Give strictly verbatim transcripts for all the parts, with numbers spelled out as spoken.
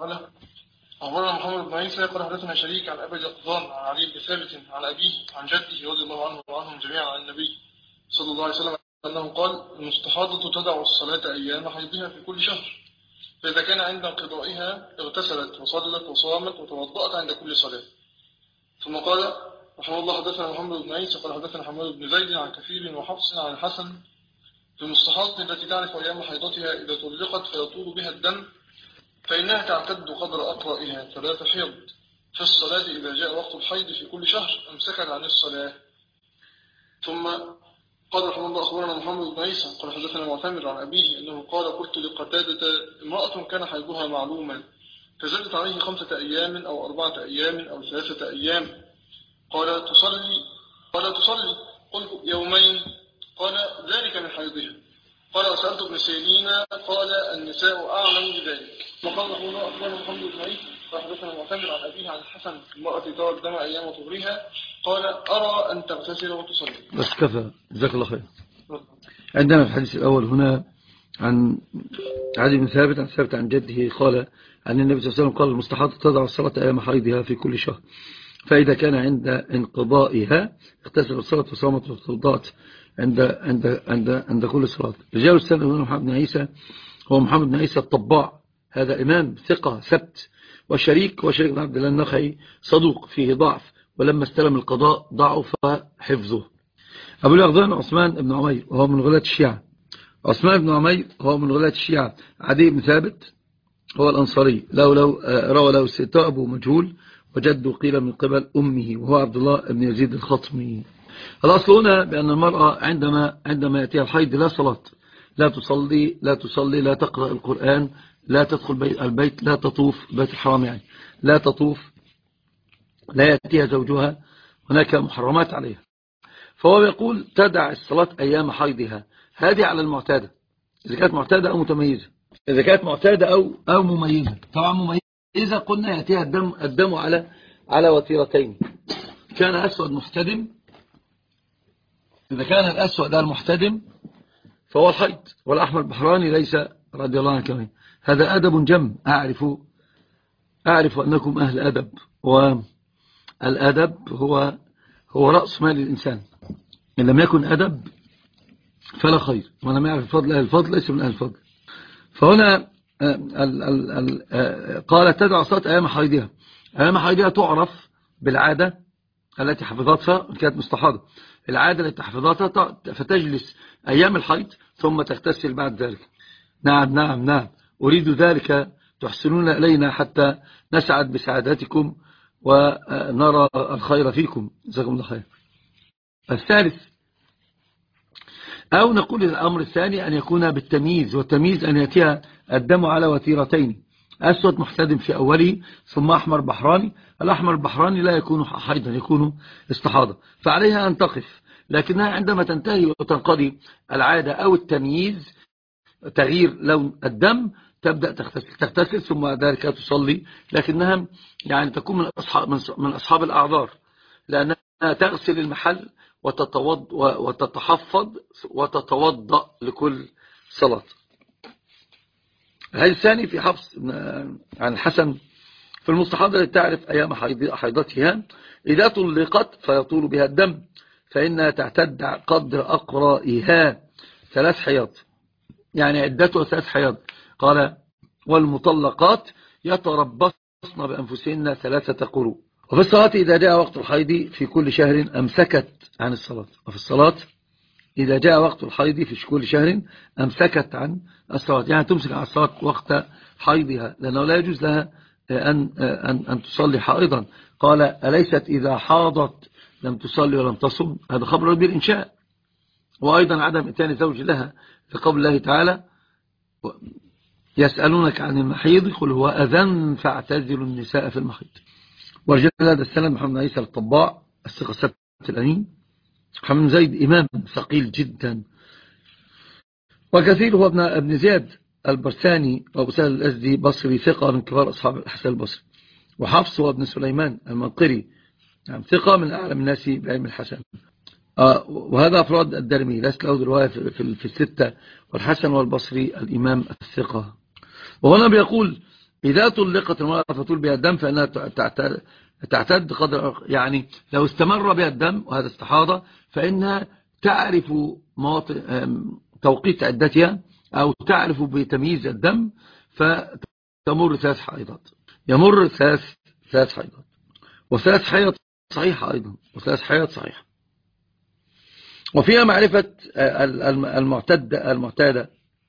قال أخبرنا محمد بن عيسى قال حدثنا شريك عن أبي اليقظان عن علي بن ثابت عن أبيه عن جده رضي الله عنه وعنهم جميعا عن النبي صلى الله عليه وسلم أنه قال المستحاضة تدع الصلاة أيام حيضها في كل شهر، فإذا كان عند انقضائها اغتسلت وصلت وصامت وتوضأت عند كل صلاة. ثم قال رحمه الله حدثنا محمد بن عيسى قال حدثنا حماد بن زيد عن كثير وحفص عن الحسن في المستحاضة التي تعرف أيام حيضتها إذا طلقت فيطول بها الدم فإنها تعتد قدر أقرائها فلا تحيض في الصلاة إذا جاء وقت الحيض في كل شهر أمسكت عن الصلاة. ثم قال رحمه الله أخبرنا محمد بن عيسى قال حدثنا معتمر عن أبيه أنه قال قلت لقتادة امرأة كان حيضها معلوما فزادت عليه خمسة أيام أو أربعة أيام أو ثلاثة أيام قال تصلي قال تصلي قلت يومين قال ذلك من حيضها. قال وسألت ابن سيرين قال النساء أعلم بذلك. وقال رحمه الله أخبرنا محمد بن عيسى قال حدثنا معتمر عن أبيه عن الحسن المرأة ترى الدم أيام طهرها قال أرى أن تغتسل وتصلي. بس كفى، جزاك الله خير. عندنا في الحديث الأول هنا عن علي بن ثابت عن ثابت عن جده قال عن النبي صلى الله عليه وسلم قال المستحاضة تضع الصلاة أيام حيضها في كل شهر، فإذا كان عند انقضائها اغتسلت الصلاة وصامت وتوضأت عند عند عند عند كل صلاة. رجال السنة هنا محمد بن عيسى هو محمد بن عيسى الطباع، هذا إمام ثقة ثبت، وشريك وشريك بن عبد الله النخعي صدوق فيه ضعف، ولما استلم القضاء ضعف حفظه. أبو اليقظان عثمان بن عمير وهو من غلاة الشيعة. عثمان بن عمير هو من غلاة الشيعة. عدي بن ثابت هو الأنصاري لو لو روى له ستة أبو مجهول وجده قيل من قبل أمه وهو عبد الله بن يزيد الخطمي. الأصل هنا بأن المرأة عندما عندما يأتيها الحيض لا صلاة، لا تصلي لا تصلي لا تقرأ القرآن، لا تدخل بيت البيت، لا تطوف بيت الحرام، يعني لا تطوف، لا يأتيها زوجها، هناك محرمات عليها. فهو يقول تدع الصلاة أيام حيضها، هذه على المعتادة إذا كانت معتادة أو متميزة. إذا كانت معتادة أو أو مميزة، طبعا مميزة قلنا يأتيها الدم الدم على على وتيرتين. كان أسود محتدم، إذا كان الأسود المحتدم فهو الحيض، والأحمر البحراني ليس رضي الله عنه كمان. هذا أدب جم، أعرف أعرف أنكم أهل أدب، والأدب هو هو رأس مال الإنسان. إن لم يكن أدب فلا خير، ولم يعرف الفضل أهل الفضل ليس من أهل الفضل. فهنا قال تدع صلاة أيام حيضها. أيام حيضها تعرف بالعادة التي حفظتها، كانت مستحاضة، العادة التي حفظتها فتجلس أيام الحيض ثم تغتسل بعد ذلك. نعم نعم نعم أريد ذلك، تحسنون إلينا حتى نسعد بسعادتكم ونرى الخير فيكم، جزاكم الله خير. الثالث أو نقول الأمر الثاني أن يكون بالتمييز، والتمييز أن يأتيها الدم على وتيرتين، أسود محتدم في أوله ثم أحمر بحراني. الأحمر البحراني لا يكون حيضا، يكون استحاضة، فعليها أن تقف، لكنها عندما تنتهي وتنقضي العادة أو التمييز تغيير لون الدم تبدأ تغتسل تغتسل ثم ذلك تصلي، لكنها يعني تكون من أصحاب, من أصحاب الأعذار، لأنها تغسل المحل وتتحفظ وتتوضأ لكل صلاة. الحديث الثاني في حفص عن الحسن في المستحاضة التي تعرف أيام حيضتها إذا طلقت فيطول بها الدم فإنها تعتد قدر أقرائها ثلاث حيض، يعني عدتها ثلاث حيض. قال والمطلقات يتربصن بأنفسهن ثلاثة قروء. وفي الصلاة إذا جاء وقت الحيض في كل شهر أمسكت عن الصلاة. وفي الصلاة إذا جاء وقت الحيض في كل شهر أمسكت عن الصلاة، يعني تمسك عن الصلاة وقت حيضها، لأنه لا يجوز لها أن, أن, أن تصلي حائضا. قال أليست إذا حاضت لم تصلي ولم تصم، هذا خبر بالإنشاء. وأيضا عدم إتيان زوج لها لقول الله تعالى يسألونك عن المحيض قل هو أذن فاعتزلوا النساء في المحيض. ورجال هذا السند محمد عيسى الطباع الثقة الثبت الأمين، محمد زيد إمام ثقيل جدا، وكثير هو ابن ابن زياد البرساني وابو سهل الأزدي بصري ثقة من كبار أصحاب الحسن البصري. وحفص هو ابن سليمان المنقري يعني ثقة من أعلم الناس بعلم الحسن. آه وهذا أفراد الدارمي ليس له رواية في, في, في الستة، والحسن والبصري الإمام الثقة. وهنا بيقول إذا طلقت المرأة فطول بها الدم فإنها تعتد قدر، يعني لو استمر بها الدم وهذا استحاضة فإنها تعرف مواطن توقيت عدتها أو تعرف بتمييز الدم فتمر ثلاث حيضات، يمر ثلاث ثلاث حيضات، وثلاث حيض صحيحة أيضا، وثلاث حيض صحيحة. وفيها معرفة المعتدة المعتادة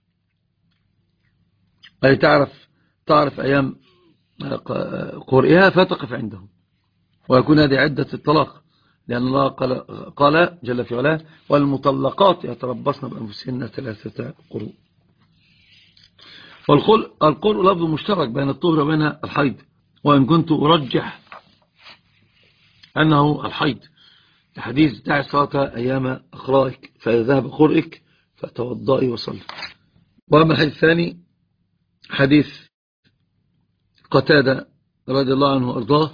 أي تعرف تعرف أيام قرئها فتقف عندهم، ويكون هذه عدة الطلاق، لأن الله قال, قال جل في علاه والمطلقات يتربصن بأنفسهن ثلاثة قروء. والقرء لفظ مشترك بين الطهر وبين الحيض، وإن كنت أرجح أنه الحيض الحديث دع الصلاة أيام أخرائك فإذا ذهب قرئك فتوضئي وصلي. وأما الحديث الثاني حديث قتادة رضي الله عنه وأرضاه،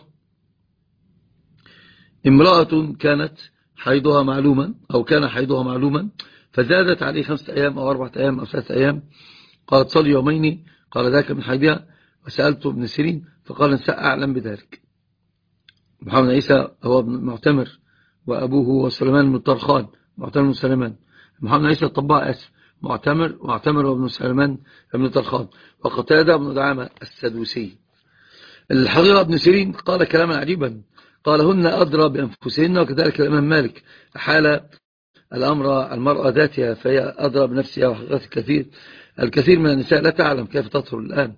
امرأة كانت حيضها معلوما أو كان حيضها معلوما فزادت عليه خمسة أيام أو أربعة أيام أو ثلاثة أيام، قالت صلي يومين، قال ذاك من حيضها، وسألت ابن سيرين فقال نساء أعلم بذلك. محمد عيسى هو معتمر وأبوه هو سليمان بن طرخان معتمر بن سليمان، محمد عيسى الطباع أسف معتمر معتمر وابن سليمان بن طرخان، وقتادة بن دعامة السدوسي. الحقيقة ابن سيرين قال كلاما عجيبا، قال هن أدرى بأنفسهن، وكذلك الإمام مالك حال الأمر المرأة ذاتها فهي أدرى بنفسها. وحقيقة الكثير الكثير من النساء لا تعلم كيف تطهر الآن،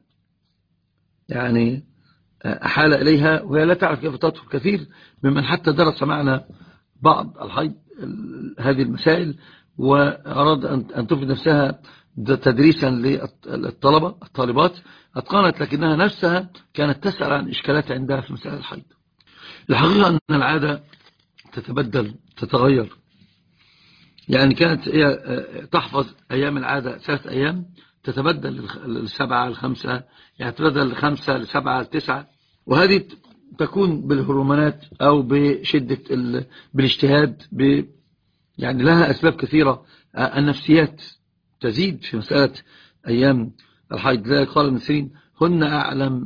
يعني أحال إليها وهي لا تعرف كيف تطهر. كثير ممن حتى درس معنا بعض الحيض هذه المسائل وأراد أن تفيد نفسها تدريسا للطلبة الطالبات أتقنت، لكنها نفسها كانت تسأل عن إشكالات عندها في مسائل الحيض. الحقيقة أن العادة تتبدل تتغير، يعني كانت هي تحفظ أيام العادة ثلاث أيام تتبدل للسبعة الخمسة، يعني تتبدل الخمسة لسبعة لتسعة، وهذه تكون بالهرمونات أو بشدة بالاجتهاد ب يعني لها أسباب كثيرة. النفسيات تزيد في مسألة أيام الحيض، لا قال ابن سيرين هن أعلم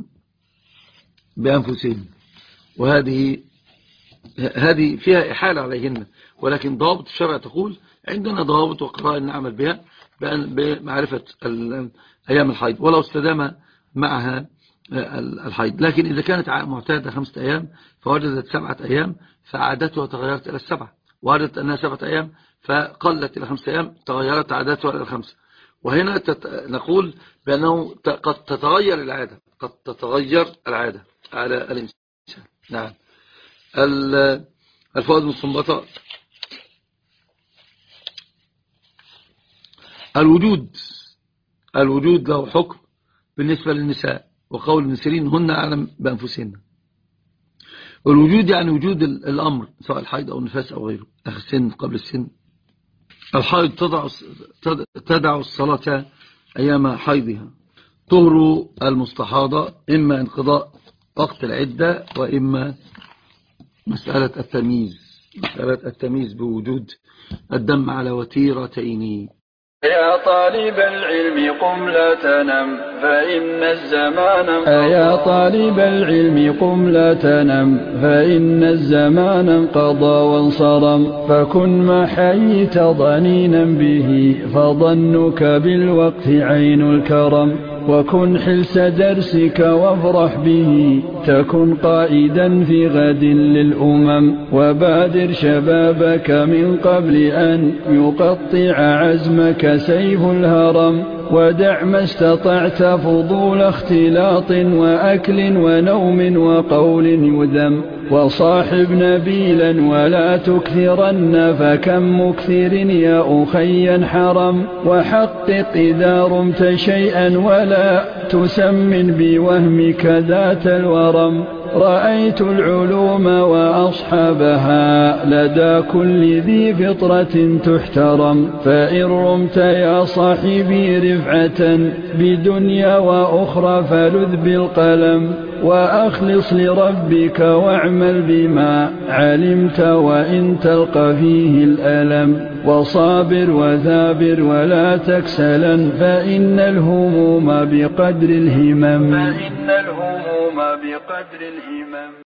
بأنفسهن، وهذه هذه فيها إحالة عليهن، ولكن ضوابط الشرع تقول عندنا ضوابط وقرائن نعمل بها بمعرفة أيام الحيض ولو استدام معها الحيض. لكن إذا كانت معتادة خمسة أيام فوجدت سبعة أيام فعادتها تغيرت إلى السبعة، وجدت أنها سبعة أيام فقلت إلى خمسة أيام تغيرت عادتها إلى الخمسة. وهنا نقول بأنه قد تتغير العادة قد تتغير العادة على الإنسان. نعم. الفوائد المستنبطة: الوجود الوجود له حكم بالنسبة للنساء، وقول ابن سيرين هن أعلم بأنفسهن. والوجود يعني وجود الأمر سواء الحيض أو النفاس أو غيره، أخي السن قبل السن. الحيض تدع تدع الصلاة أيام حيضها. طهر المستحاضة إما انقضاء وقت العدة وإما مسألة التمييز مسألة التمييز بوجود الدم على وتيرتين. يا طالب العلم قم لا تنم فإن الزمان يا طالب العلم قم لا تنم فإن الزمان انقضى وانصرم، فكن ما حييت ضنينا به فظنك بالوقت عين الكرم، وكن حلس درسك وافرح به تكن قائدا في غد للأمم، وبادر شبابك من قبل أن يقطع عزمك سيف الهرم، ودع ما استطعت فضول اختلاط وأكل ونوم وقول يذم، وصاحب نبيلا ولا تكثرن فكم مكثر يا أخي حرم، وحقق إذا رمت شيئا ولا تسمن بوهمك ذات الورم، رأيت العلوم وأصحابها لدى كل ذي فطرة تحترم، فإن رمت يا صاحبي رفعة بدنيا وأخرى فلذ بالقلم، وأخلص لربك واعمل بما علمت وإن تلقى فيه الألم وصابر وثابر ولا تكسلا فإن الهموم بقدر الهمم فإن الهموم بقدر الهمم